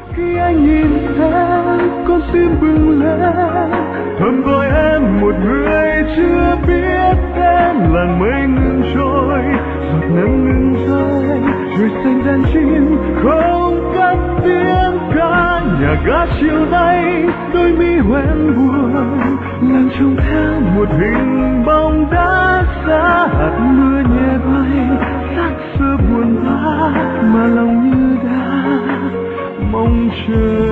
Khi anh nhìn em con tim bừng lên, thầm gọi em một người chưa biết tên. Làn mây ngừng trôi, giọt nắng ngừng rơi, trời xanh đàn chim không cất tiếng ca. Nhà ga chiều nay đôi mi hoen buồn, làng trông theo một hình bóng đá xa. Hạt mưa nhẹ bay xác xưa buồn bã, mà lòng như đã mong chờ.